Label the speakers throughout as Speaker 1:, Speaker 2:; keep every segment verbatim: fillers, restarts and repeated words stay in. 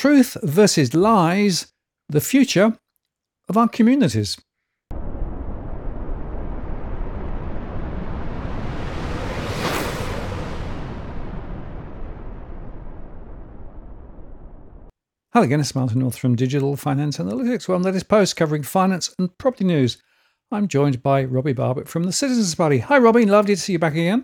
Speaker 1: truth versus lies, the future of our communities. Hello again, it's Martin North from Digital Finance Analytics, one latest post covering finance and property news. I'm joined by Robbie Barbutt from the Citizens Party. Hi, Robbie. Lovely to see you back again.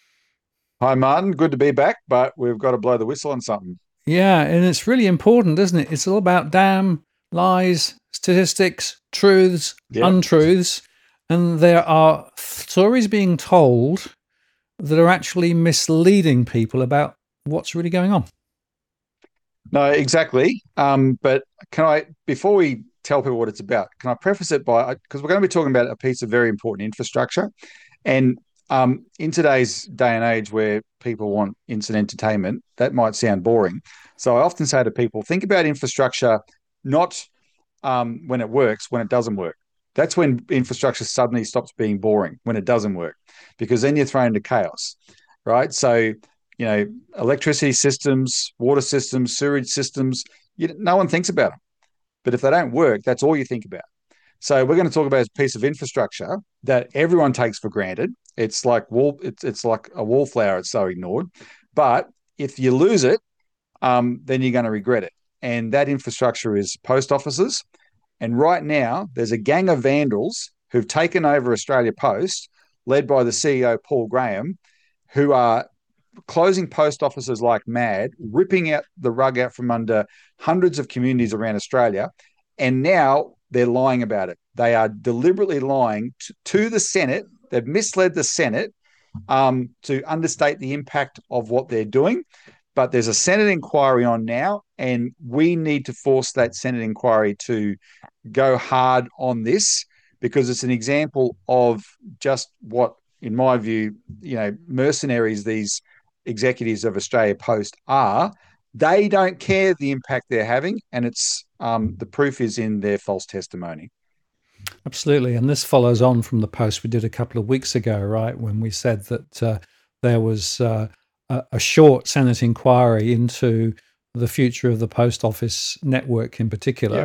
Speaker 2: Hi, Martin. Good to be back, but we've got to blow the whistle on something.
Speaker 1: Yeah, and it's really important, isn't it? It's all about damn, lies, statistics, truths,
Speaker 2: Yep.
Speaker 1: untruths, and there are stories being told that are actually misleading people about what's really going on.
Speaker 2: No, exactly. Um, but can I, before we tell people what it's about, can I preface it by, because we're going to be talking about a piece of very important infrastructure. And um, in today's day and age where people want instant entertainment, that might sound boring. So I often say to people, think about infrastructure not um, when it works, when it doesn't work. That's when infrastructure suddenly stops being boring, when it doesn't work, because then you're thrown into chaos, right? So, you know, electricity systems, water systems, sewage systems, you, no one thinks about them. But if they don't work, that's all you think about. So we're going to talk about a piece of infrastructure that everyone takes for granted. It's like wall, it's, it's like a wallflower. It's so ignored. But if you lose it, um, then you're going to regret it. And that infrastructure is post offices. And right now, there's a gang of vandals who've taken over Australia Post, led by the C E O, Paul Graham, who are closing post offices like mad, ripping out the rug out from under hundreds of communities around Australia. And now they're lying about it. They are deliberately lying to, to the Senate. They've misled the Senate um, to understate the impact of what they're doing. But there's a Senate inquiry on now, and we need to force that Senate inquiry to go hard on this, because it's an example of just what, in my view, you know, mercenaries these executives of Australia Post are. They don't care the impact they're having, and it's um, the proof is in their false testimony.
Speaker 1: Absolutely. And this follows on from the post we did a couple of weeks ago, right, when we said that uh, there was uh, a, a short Senate inquiry into the future of the post office network in
Speaker 2: Yeah.
Speaker 1: particular.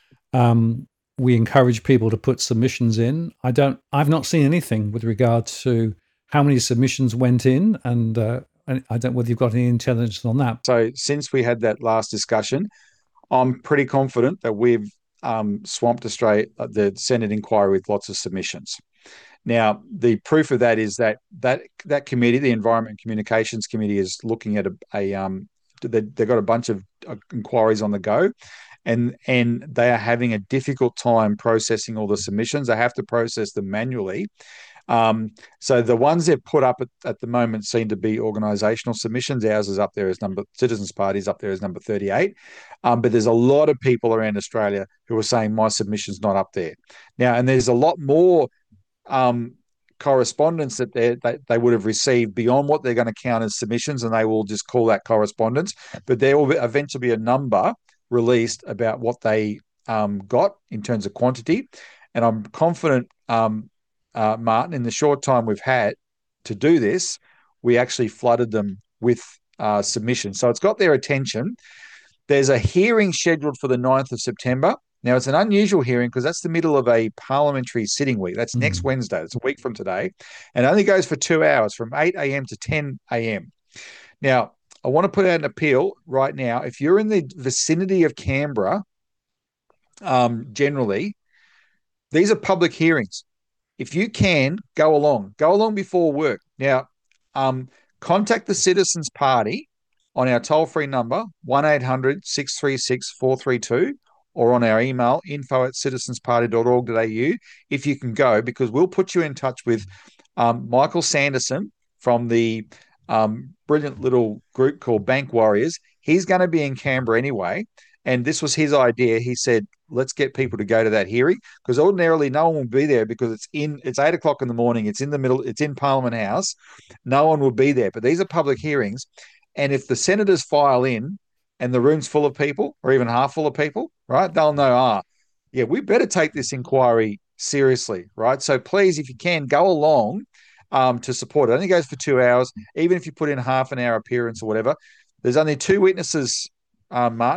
Speaker 1: Um, we encourage people to put submissions in. I don't, I've not seen anything with regard to how many submissions went in, and, uh, and I don't know whether you've got any intelligence on that.
Speaker 2: So since we had that last discussion, I'm pretty confident that we've um, swamped Australia, uh, the Senate inquiry, with lots of submissions. Now, the proof of that is that that that committee, the Environment and Communications Committee, is looking at a, a um, they, they've got a bunch of uh, inquiries on the go, and and they are having a difficult time processing all the submissions. They have to process them manually. Um, so the ones they've put up at, at the moment seem to be organisational submissions. Ours is up there as number Citizens Party is up there as number thirty-eight. Um, but there's a lot of people around Australia who are saying my submission's not up there now, and there's a lot more um, correspondence that they, they they would have received beyond what they're going to count as submissions, and they will just call that correspondence. But there will eventually be a number released about what they um, got in terms of quantity, and I'm confident, um, uh, Martin, in the short time we've had to do this, we actually flooded them with uh, submissions. So it's got their attention. There's a hearing scheduled for the ninth of September. Now, it's an unusual hearing because that's the middle of a parliamentary sitting week. That's next
Speaker 1: Mm.
Speaker 2: Wednesday. It's a week from today. And it only goes for two hours from eight a.m. to ten a.m. Now, I want to put out an appeal right now. If you're in the vicinity of Canberra, um, generally, these are public hearings. If you can, go along. Go along before work. Now, um, contact the Citizens Party on our toll-free number, one eight hundred six three six four three two, or on our email, info at citizensparty dot org dot a u, if you can go, because we'll put you in touch with um, Michael Sanderson from the um, brilliant little group called Bank Warriors. He's going to be in Canberra anyway, and this was his idea. He said, let's get people to go to that hearing, because ordinarily no one will be there, because it's in it's eight o'clock in the morning. It's in the middle. It's in Parliament House. No one will be there. But these are public hearings, and if the senators file in and the room's full of people, or even half full of people, right, they'll know. Ah, yeah, we better take this inquiry seriously, right? So please, if you can, go along um, to support it. It only goes for two hours. Even if you put in half an hour appearance or whatever, there's only two witnesses, uh, Martin.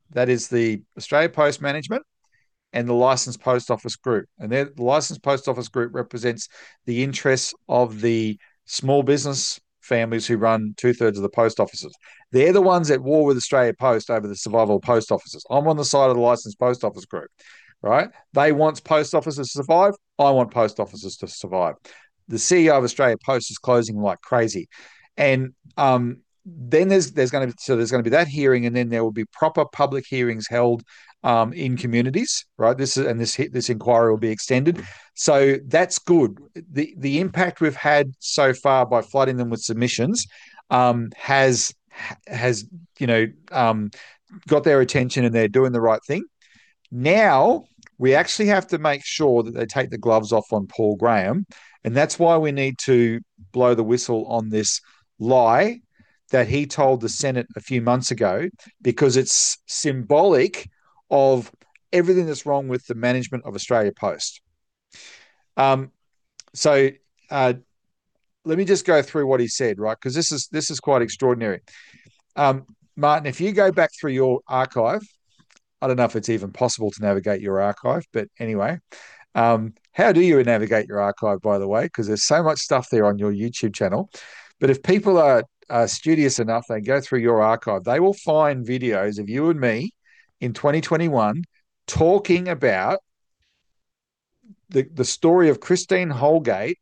Speaker 2: That is the Australia Post Management and the Licensed Post Office Group. And the Licensed Post Office Group represents the interests of the small business families who run two-thirds of the post offices. They're the ones at war with Australia Post over the survival of post offices. I'm on the side of the Licensed Post Office Group, right? They want post offices to survive. I want post offices to survive. The C E O of Australia Post is closing like crazy. And um, then there's there's going to be so there's going to be that hearing, and then there will be proper public hearings held um, in communities, right? This is and this this inquiry will be extended, so that's good. the The impact we've had so far by flooding them with submissions um, has has you know um, got their attention, and they're doing the right thing. Now we actually have to make sure that they take the gloves off on Paul Graham, and that's why we need to blow the whistle on this lie that he told the Senate a few months ago, because it's symbolic of everything that's wrong with the management of Australia Post. Um, so uh, let me just go through what he said, right? Because this is this is quite extraordinary. Um, Martin, if you go back through your archive, I don't know if it's even possible to navigate your archive, but anyway, um, how do you navigate your archive, by the way? Because there's so much stuff there on your YouTube channel. But if people are, are studious enough, they go through your archive, they will find videos of you and me in twenty twenty-one talking about the, the story of Christine Holgate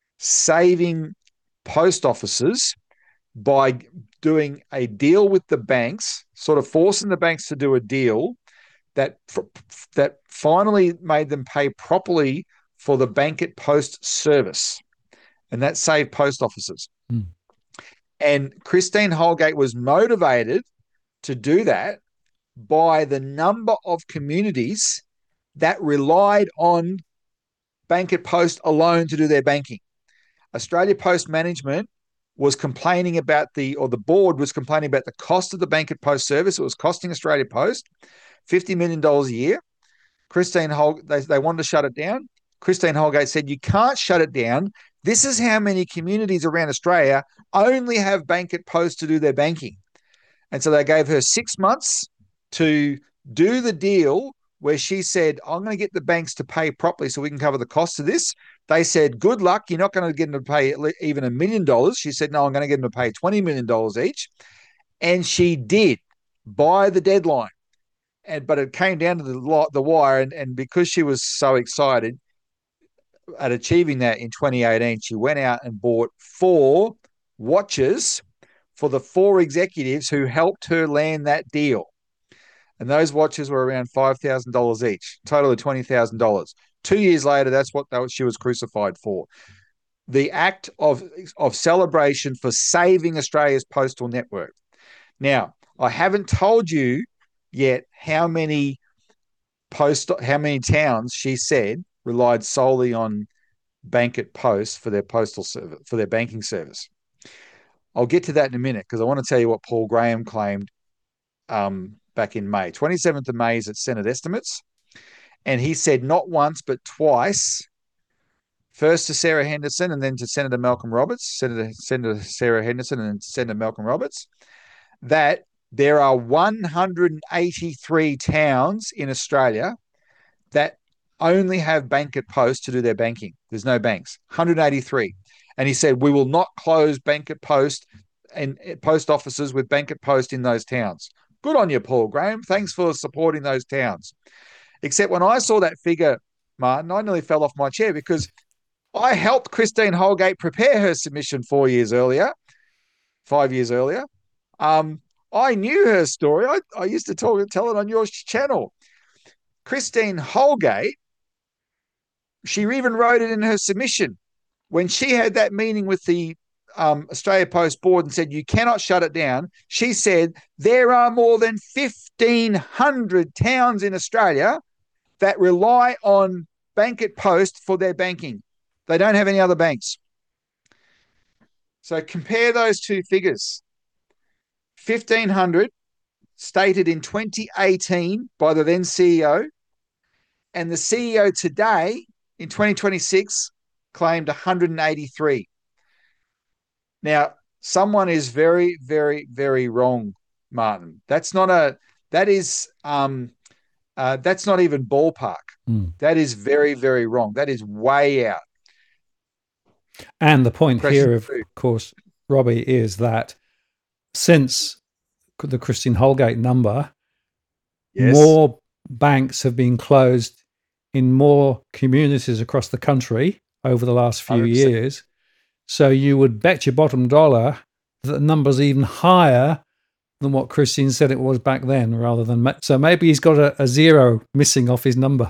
Speaker 2: saving post offices by doing a deal with the banks, sort of forcing the banks to do a deal that that finally made them pay properly for the bank at post service, and that saved post offices. Mm. And Christine Holgate was motivated to do that by the number of communities that relied on bank at post alone to do their banking. Australia Post Management was complaining about the, or the board was complaining about the cost of the bank at post service. It was costing Australia Post fifty million dollars a year. Christine Holgate, they, they wanted to shut it down. Christine Holgate said, you can't shut it down. This is how many communities around Australia only have bank at post to do their banking. And so they gave her six months to do the deal where she said, I'm going to get the banks to pay properly so we can cover the cost of this. They said, good luck. You're not going to get them to pay even a million dollars. She said, no, I'm going to get them to pay twenty million dollars each. And she did by the deadline. And but it came down to the the wire, and, and because she was so excited at achieving that in twenty eighteen, she went out and bought four watches for the four executives who helped her land that deal. And those watches were around five thousand dollars each, total of twenty thousand dollars. Two years later, that's what she was crucified for. The act of, of celebration for saving Australia's postal network. Now, I haven't told you yet how many post how many towns she said relied solely on bank at post for their postal service, for their banking service. I'll get to that in a minute because I want to tell you what Paul Graham claimed um, back in May. twenty-seventh of May is at Senate estimates, and he said not once but twice, first to Sarah Henderson and then to Senator Malcolm Roberts, Senator, Senator Sarah Henderson and then Senator Malcolm Roberts, that there are one hundred eighty-three towns in Australia that only have bank at post to do their banking. There's no banks, one hundred eighty-three. And he said, we will not close bank at post and post offices with bank at post in those towns. Good on you, Paul Graham. Thanks for supporting those towns. Except when I saw that figure, Martin, I nearly fell off my chair because I helped Christine Holgate prepare her submission four years earlier, five years earlier. Um, I knew her story. I, I used to talk, tell it on your channel. Christine Holgate, she even wrote it in her submission. When she had that meeting with the um, Australia Post board and said, you cannot shut it down, she said, there are more than fifteen hundred towns in Australia that rely on bank at post for their banking. They don't have any other banks. So compare those two figures. fifteen hundred stated in twenty eighteen by the then C E O, and the C E O today in twenty twenty-six claimed one hundred eighty-three. Now, someone is very, very, very wrong, Martin. That's not a that is um, uh, that's not even ballpark.
Speaker 1: Mm.
Speaker 2: That is very, very wrong. That is way out.
Speaker 1: And the point
Speaker 2: Question
Speaker 1: here, of
Speaker 2: two.
Speaker 1: course, Robbie, is that since the Christine Holgate number,
Speaker 2: Yes.
Speaker 1: more banks have been closed in more communities across the country over the last few
Speaker 2: one hundred percent.
Speaker 1: years. So you would bet your bottom dollar that the number's even higher than what Christine said it was back then, rather than so maybe he's got a, a zero missing off his number.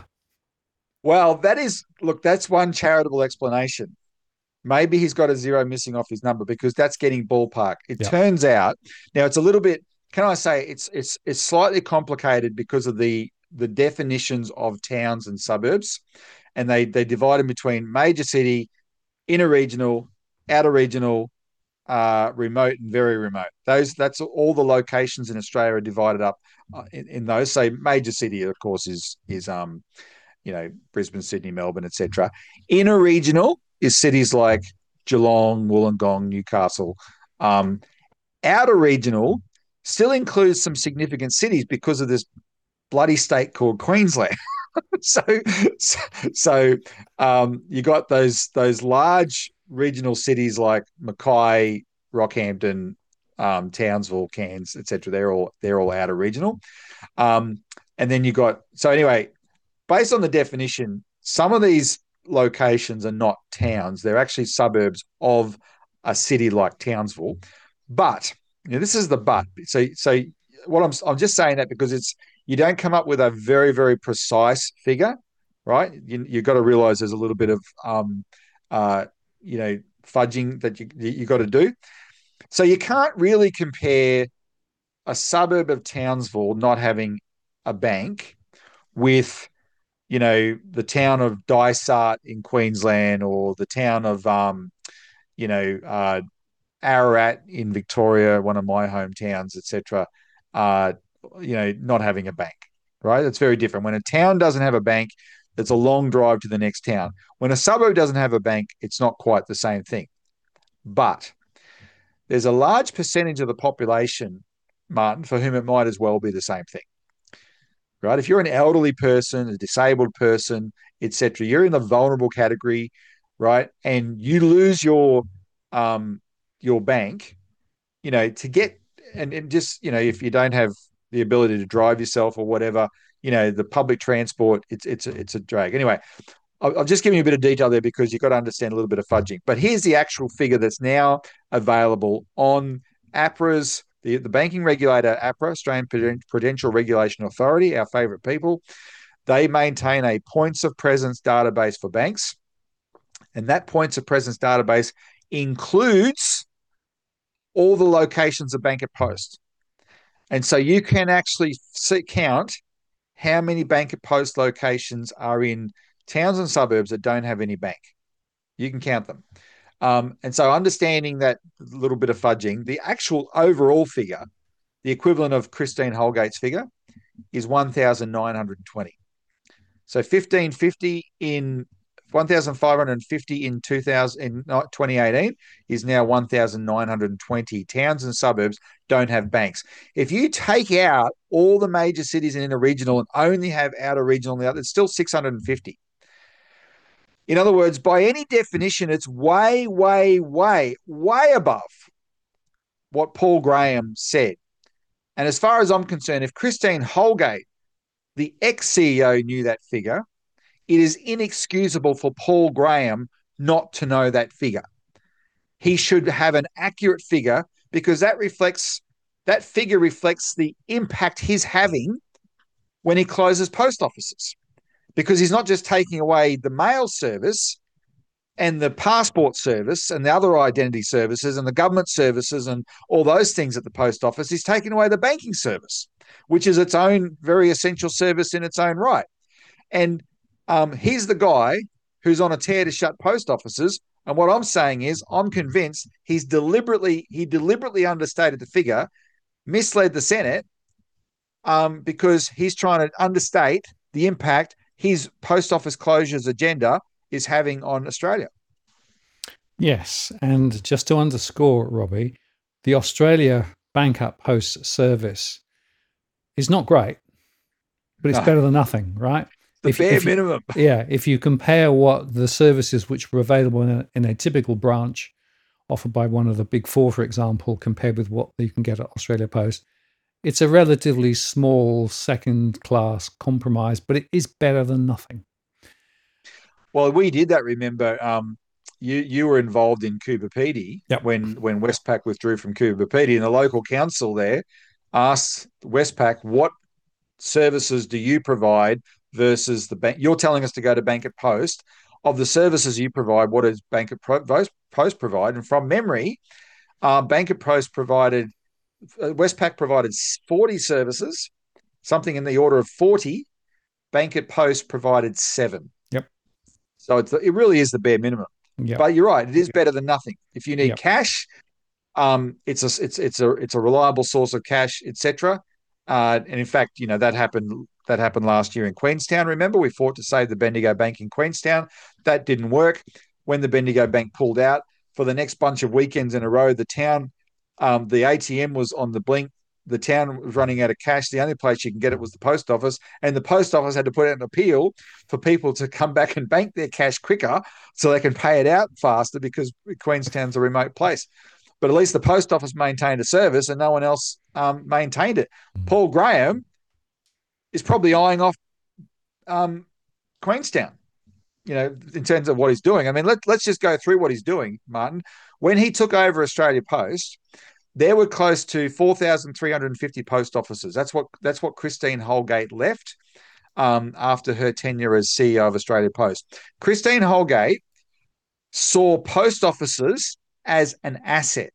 Speaker 2: Well, that is look. That's one charitable explanation. Maybe he's got a zero missing off his number because that's getting ballpark. It
Speaker 1: Yeah.
Speaker 2: turns out now it's a little bit. Can I say it's it's it's slightly complicated because of the the definitions of towns and suburbs, and they they divide them between major city, inner regional, outer regional, uh, remote, and very remote. Those that's all the locations in Australia are divided up uh, in, in those. So major city, of course, is is um you know Brisbane, Sydney, Melbourne, et cetera. Inner regional is cities like Geelong, Wollongong, Newcastle. Um, outer regional still includes some significant cities because of this bloody state called Queensland. so, so, so um, you got those those large regional cities like Mackay, Rockhampton, um, Townsville, Cairns, et cetera. They're all they're all outer regional, um, and then you got so anyway. Based on the definition, some of these locations are not towns; they're actually suburbs of a city like Townsville. But you know, this is the but. So, so what I'm I'm just saying that because it's you don't come up with a very very precise figure, right? You you got to realize there's a little bit of um, uh, you know fudging that you you got to do. So you can't really compare a suburb of Townsville not having a bank with you know the town of Dysart in Queensland or the town of um, you know uh, Ararat in Victoria, one of my hometowns, et cetera. Uh, you know, not having a bank, right? That's very different. When a town doesn't have a bank, it's a long drive to the next town. When a suburb doesn't have a bank, it's not quite the same thing. But there's a large percentage of the population, Martin, for whom it might as well be the same thing, right? If you're an elderly person, a disabled person, et cetera, you're in the vulnerable category, right? And you lose your um, your bank, you know, to get and, and just, you know, if you don't have the ability to drive yourself or whatever, you know, the public transport, it's it's a, it's a drag. Anyway, I'll, I'll just give you a bit of detail there because you've got to understand a little bit of fudging. But here's the actual figure that's now available on APRA's the, the banking regulator, APRA, Australian Prudential Regulation Authority, our favourite people. They maintain a points of presence database for banks, and that points of presence database includes all the locations of Bank at Post. And so you can actually see, count how many Bank at Post locations are in towns and suburbs that don't have any bank. You can count them. Um, and so understanding that little bit of fudging, the actual overall figure, the equivalent of Christine Holgate's figure, is one thousand nine hundred twenty. So fifteen fifty in one thousand five hundred fifty in two thousand in twenty eighteen is now one thousand nine hundred twenty. Towns and suburbs don't have banks. If you take out all the major cities in inner regional and only have outer regional, it's still six hundred fifty. In other words, by any definition, it's way, way, way, way above what Paul Graham said. And as far as I'm concerned, if Christine Holgate, the ex-C E O, knew that figure, it is inexcusable for Paul Graham not to know that figure. He should have an accurate figure because that reflects that figure reflects the impact he's having when he closes post offices. Because he's not just taking away the mail service and the passport service and the other identity services and the government services and all those things at the post office, he's taking away the banking service, which is its own very essential service in its own right. And um, he's the guy who's on a tear to shut post offices. And what I'm saying is I'm convinced he's deliberately, he deliberately understated the figure, misled the Senate um, because he's trying to understate the impact his post office closures agenda is having on Australia.
Speaker 1: Yes. And just to underscore, Robbie, the Australia Bank at Post service is not great, but it's
Speaker 2: No,
Speaker 1: better than nothing, right?
Speaker 2: the
Speaker 1: If,
Speaker 2: bare
Speaker 1: if you,
Speaker 2: minimum.
Speaker 1: yeah, if you compare what the services which were available in a, in a typical branch offered by one of the big four, for example, compared with what you can get at Australia Post, it's a relatively small second class compromise, but it is better than nothing.
Speaker 2: Well, we did that. Remember, um, you you were involved in Coober Pedy
Speaker 1: Yep.
Speaker 2: when when Westpac withdrew from Coober Pedy, and the local council there asked Westpac, "What services do you provide versus the bank? You're telling us to go to Bank at Post. Of the services you provide, what does Bank at Post provide?" And from memory, uh, Bank at Post provided uh, Westpac provided forty services, something in the order of forty. Bank at Post provided seven.
Speaker 1: Yep.
Speaker 2: So it's, it really is the bare minimum.
Speaker 1: Yep.
Speaker 2: But you're right; it is better than nothing. If you need
Speaker 1: Yep.
Speaker 2: cash, um, it's a it's it's a it's a reliable source of cash, et cetera. Uh, and in fact, you know that happened that happened last year in Queenstown. Remember, we fought to save the Bendigo Bank in Queenstown. That didn't work. When the Bendigo Bank pulled out for the next bunch of weekends in a row, the town, um, the A T M was on the blink. The town was running out of cash. The only place you can get it was the post office, and the post office had to put out an appeal for people to come back and bank their cash quicker so they can pay it out faster because Queenstown's a remote place. But at least the post office maintained a service and no one else um, maintained it. Paul Graham is probably eyeing off um, Queenstown, you know, in terms of what he's doing. I mean, let, let's just go through what he's doing, Martin. When he took over Australia Post, there were close to four thousand three hundred fifty post offices. That's what that's what Christine Holgate left um, after her tenure as C E O of Australia Post. Christine Holgate saw post offices as an asset.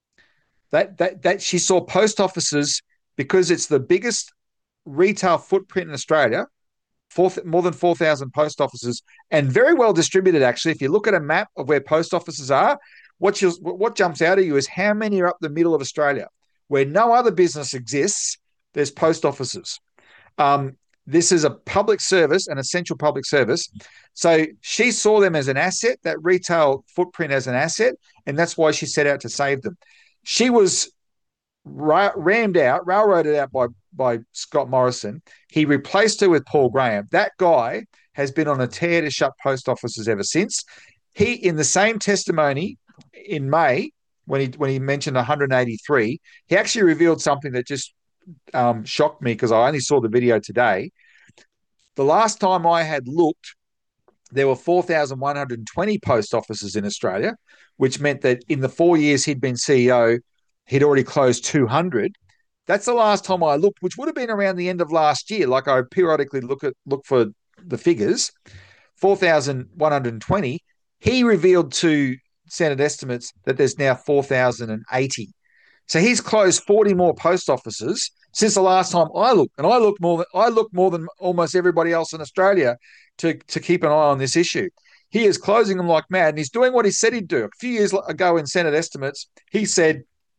Speaker 2: That that that she saw post offices because it's the biggest retail footprint in Australia, four, more than four thousand post offices, and very well distributed, actually. If you look at a map of where post offices are, what, what jumps out at you is how many are up the middle of Australia. Where no other business exists, there's post offices. Um, this is a public service, an essential public service. So she saw them as an asset, that retail footprint as an asset, and that's why she set out to save them. She was rammed out, railroaded out by, by Scott Morrison. He replaced her with Paul Graham. That guy has been on a tear to shut post offices ever since. He, in the same testimony in May, when he when he mentioned one hundred eighty-three, he actually revealed something that just um, shocked me because I only saw the video today. The last time I had looked, there were four thousand one hundred twenty post offices in Australia, which meant that in the four years he'd been C E O, he'd already closed two hundred. That's the last time I looked, which would have been around the end of last year. Like I periodically look at look for the figures, four thousand one hundred twenty. He revealed to Senate estimates that there's now four thousand eighty. So he's closed forty more post offices since the last time I looked, and I looked more than I looked more than almost everybody else in Australia to to keep an eye on this issue. He is closing them like mad, and he's doing what he said he'd do. A few years ago in Senate estimates, he said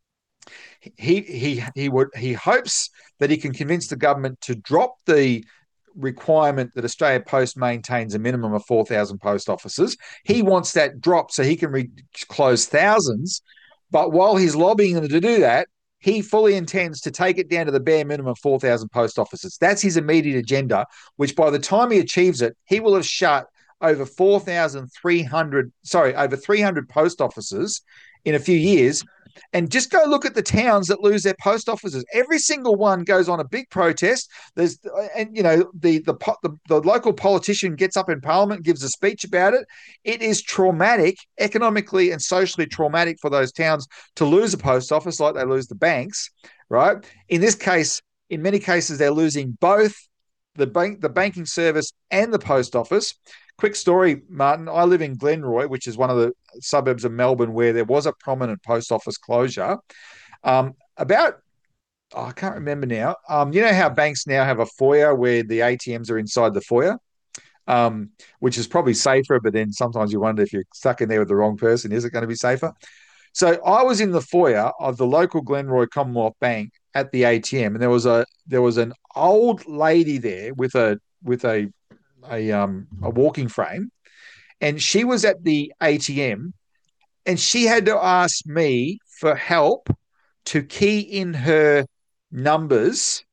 Speaker 2: he he he would he hopes that he can convince the government to drop the requirement that Australia Post maintains a minimum of four thousand post offices. He wants that dropped so he can re- close thousands. But while he's lobbying them to do that, he fully intends to take it down to the bare minimum of four thousand post offices. That's his immediate agenda, which by the time he achieves it, he will have shut over four thousand three hundred, sorry, over three hundred post offices in a few years. And just go look at the towns that lose their post offices. Every single one goes on a big protest. There's, and you know, the the the, the local politician gets up in Parliament, gives a speech about it. It is traumatic, economically and socially traumatic for those towns to lose a post office, like they lose the banks, right? In this case, in many cases, they're losing both the bank, the banking service, and the post office. Quick story, Martin. I live in Glenroy, which is one of the suburbs of Melbourne where there was a prominent post office closure. Um, about, oh, I can't remember now. Um, you know how banks now have a foyer where the A T Ms are inside the foyer, um, which is probably safer, but then sometimes you wonder if you're stuck in there with the wrong person, is it going to be safer? So I was in the foyer of the local Glenroy Commonwealth Bank at the A T M, and there was a there was an old lady there with a with a a um a walking frame, and she was at the A T M, and she had to ask me for help to key in her numbers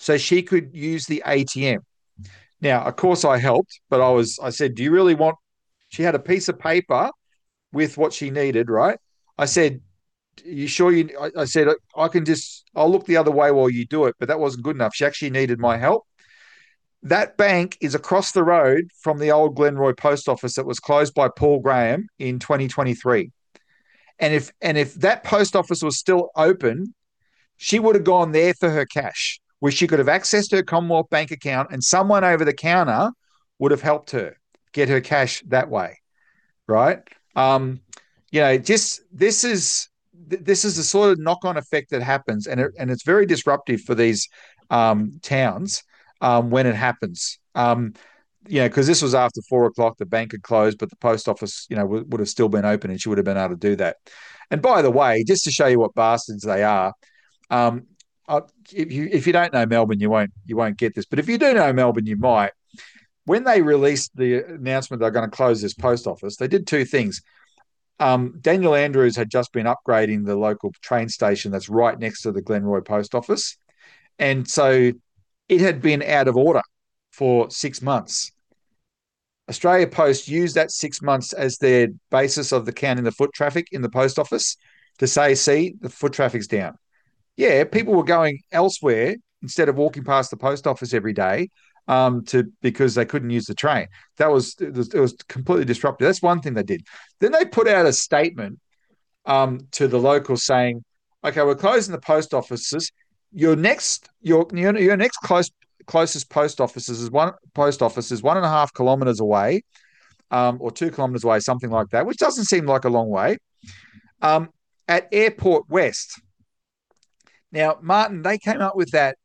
Speaker 2: so she could use the A T M. Now, of course, I helped, but I was I said, "Do you really want?" She had a piece of paper with what she needed, right? I said, "You sure you?" I, I said, "I can just I'll look the other way while you do it," but that wasn't good enough. She actually needed my help. That bank is across the road from the old Glenroy post office that was closed by Paul Graham in twenty twenty-three. And if and if that post office was still open, she would have gone there for her cash, where she could have accessed her Commonwealth Bank account and someone over the counter would have helped her get her cash that way, right? Um, you know, just this is this is the sort of knock-on effect that happens, and it, and it's very disruptive for these um, towns um, when it happens. Um, you know, because this was after four o'clock, the bank had closed, but the post office, you know, would, would have still been open, and she would have been able to do that. And by the way, just to show you what bastards they are, um, uh, if you if you don't know Melbourne, you won't you won't get this. But if you do know Melbourne, you might. When they released the announcement they're going to close this post office, they did two things. Um, Daniel Andrews had just been upgrading the local train station that's right next to the Glenroy post office, and so it had been out of order for six months. Australia Post used that six months as their basis of the counting the foot traffic in the post office to say, see, the foot traffic's down. Yeah, people were going elsewhere instead of walking past the post office every day um, to because they couldn't use the train. That was it, was it was completely disruptive. That's one thing they did. Then they put out a statement um, to the locals saying, "Okay, we're closing the post offices. Your next your your, your next close closest post offices is one post office is one and a half kilometers away, um, or two kilometers away, something like that, which doesn't seem like a long way. Um, at Airport West." Now, Martin, they came up with that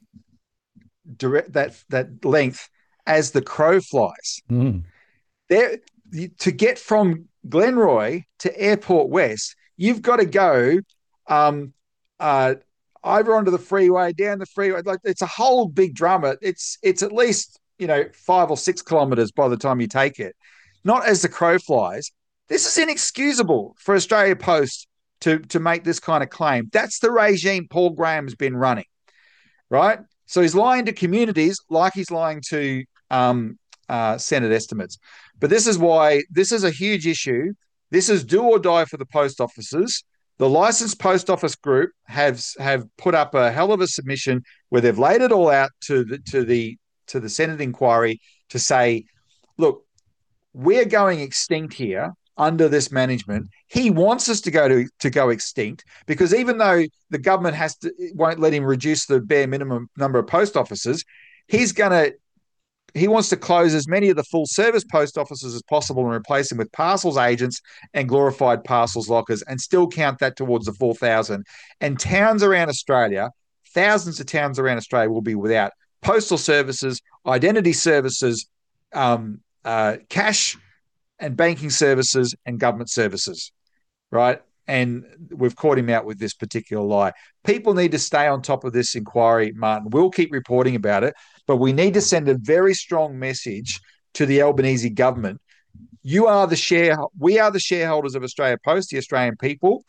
Speaker 2: direct that that length as the crow flies.
Speaker 1: Mm.
Speaker 2: There, to get from Glenroy to Airport West, you've got to go um, uh, over onto the freeway, down the freeway. Like it's a whole big drama. It's it's at least you know five or six kilometres by the time you take it. Not as the crow flies. This is inexcusable for Australia Post to to make this kind of claim. That's the regime Paul Graham's been running, right? So he's lying to communities like he's lying to um, uh, Senate estimates. But this is why this is a huge issue. This is do or die for the post offices. The licensed post office group have have put up a hell of a submission where they've laid it all out to the to the to the Senate inquiry to say, look, we're going extinct here under this management. He wants us to go to, to go extinct because even though the government has to won't let him reduce the bare minimum number of post offices, he's going to he wants to close as many of the full service post offices as possible and replace them with parcels agents and glorified parcels lockers and still count that towards the four thousand. And towns around Australia, thousands of towns around Australia will be without postal services, identity services, um, uh, cash and banking services and government services, right? And we've caught him out with this particular lie. People need to stay on top of this inquiry, Martin. We'll keep reporting about it, but we need to send a very strong message to the Albanese government. You are the share. We are the shareholders of Australia Post, the Australian people.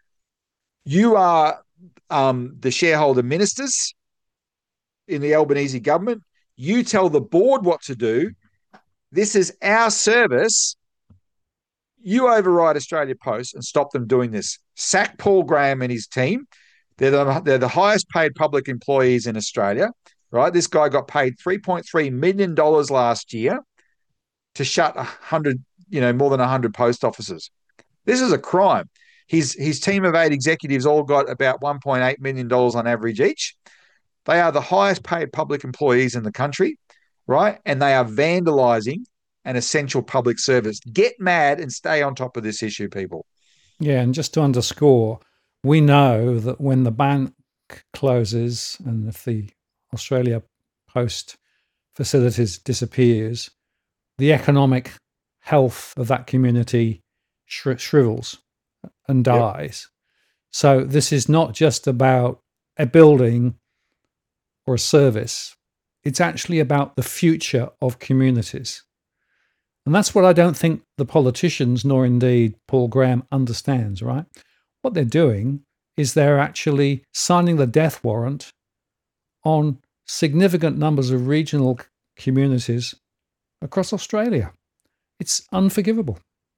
Speaker 2: You are um, the shareholder ministers in the Albanese government. You tell the board what to do. This is our service. You override Australia Post and stop them doing this. Sack Paul Graham and his team. They're the, they're the highest paid public employees in Australia, right? This guy got paid three point three million dollars last year to shut one hundred, you know, more than one hundred post offices. This is a crime. His, his team of eight executives all got about one point eight million dollars on average each. They are the highest paid public employees in the country, right? And they are vandalising an essential public service. Get mad and stay on top of this issue, people.
Speaker 1: Yeah, and just to underscore, we know that when the bank closes and if the Australia Post facilities disappears, the economic health of that community shri- shrivels and dies. Yep. So this is not just about a building or a service. It's actually about the future of communities. And that's what I don't think the politicians, nor indeed Paul Graham, understands, right? What they're doing is they're actually signing the death warrant on significant numbers of regional communities across Australia. It's unforgivable.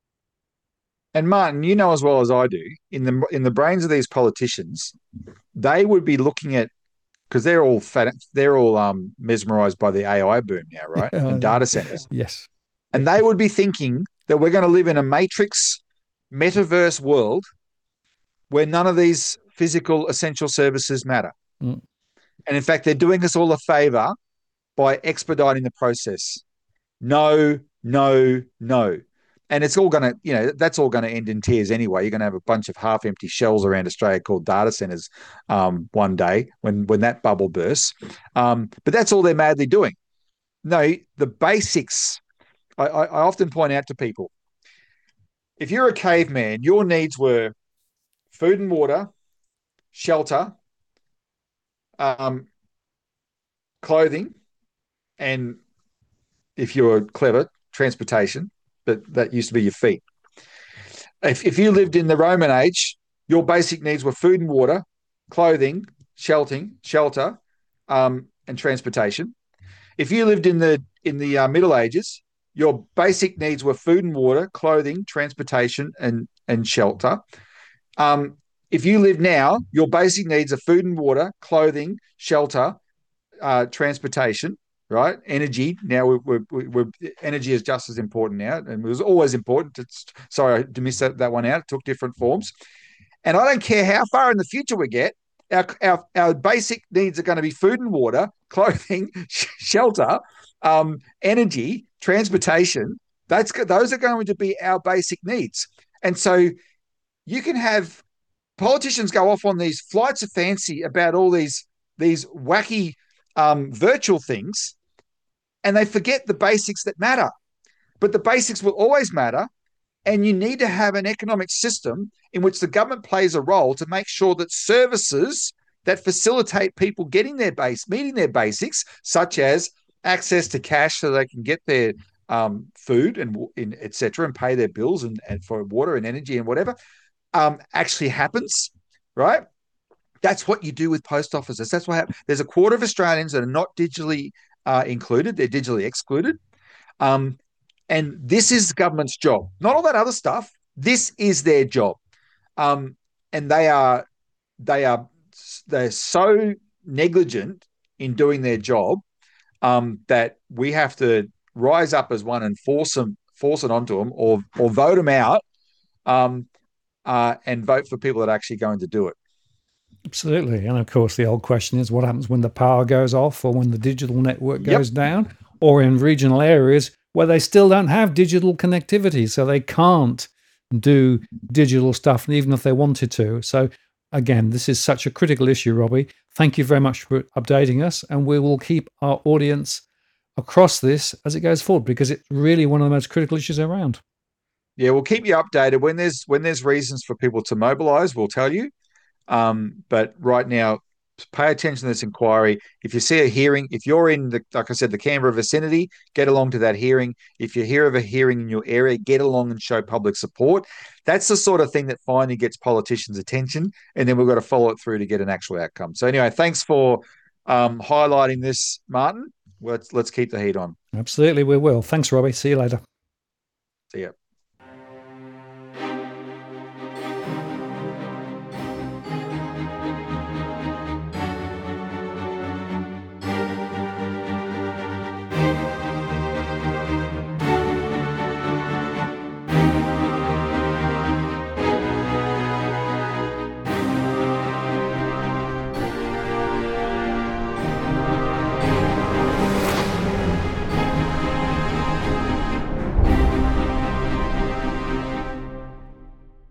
Speaker 2: And Martin, you know as well as I do, in the in the brains of these politicians, they would be looking at, because they're all fat, they're all um, mesmerized by the A I boom now, right? And data centers.
Speaker 1: Yes.
Speaker 2: And they would be thinking that we're going to live in a matrix metaverse world where none of these physical essential services matter. Mm. And in fact, they're doing us all a favor by expediting the process. No, no, no. And it's all going to, you know, that's all going to end in tears anyway. You're going to have a bunch of half-empty shells around Australia called data centers um, one day when when that bubble bursts. Um, but that's all they're madly doing. No, the basics. I, I, I often point out to people, if you're a caveman, your needs were food and water, shelter, um, clothing, and if you were clever, transportation. But that used to be your feet. If, if you lived in the Roman age, your basic needs were food and water, clothing, sheltering, shelter, um, and transportation. If you lived in the in the uh, Middle Ages, your basic needs were food and water, clothing, transportation, and and shelter. Um, if you live now, your basic needs are food and water, clothing, shelter, uh, transportation. Right, energy. Now we're, we're, we're energy is just as important now, and it was always important. It's, sorry to miss that, that one out. It took different forms, and I don't care how far in the future we get. Our our, our basic needs are going to be food and water, clothing, shelter, um, energy, transportation. That's those are going to be our basic needs, and so you can have politicians go off on these flights of fancy about all these these wacky um, virtual things. And they forget the basics that matter. But the basics will always matter. And you need to have an economic system in which the government plays a role to make sure that services that facilitate people getting their base, meeting their basics, such as access to cash so they can get their um, food and et cetera, and pay their bills and, and for water and energy and whatever, um, actually happens, right? That's what you do with post offices. That's what happens. There's a quarter of Australians that are not digitally Uh, included, they're digitally excluded. Um, and this is the government's job. Not all that other stuff. This is their job. Um, and they are they are they're so negligent in doing their job um, that we have to rise up as one and force them, force it onto them, or or vote them out, um, uh, and vote for people that are actually going to do it.
Speaker 1: Absolutely. And of course, the old question is what happens when the power goes off or when the digital network goes yep. down, or in regional areas where they still don't have digital connectivity, so they can't do digital stuff, even if they wanted to. So again, this is such a critical issue, Robbie. Thank you very much for updating us, and we will keep our audience across this as it goes forward, because it's really one of the most critical issues around.
Speaker 2: Yeah, we'll keep you updated. When there's when there's reasons for people to mobilise, we'll tell you. Um, but right now, pay attention to this inquiry. If you see a hearing, if you're in the, like I said, the Canberra vicinity, get along to that hearing. If you hear of a hearing in your area, get along and show public support. That's the sort of thing that finally gets politicians' attention, and then we've got to follow it through to get an actual outcome. So anyway, thanks for um, highlighting this, Martin. Let's let's keep the heat on.
Speaker 1: Absolutely, we will. Thanks, Robbie. See you later.
Speaker 2: See ya.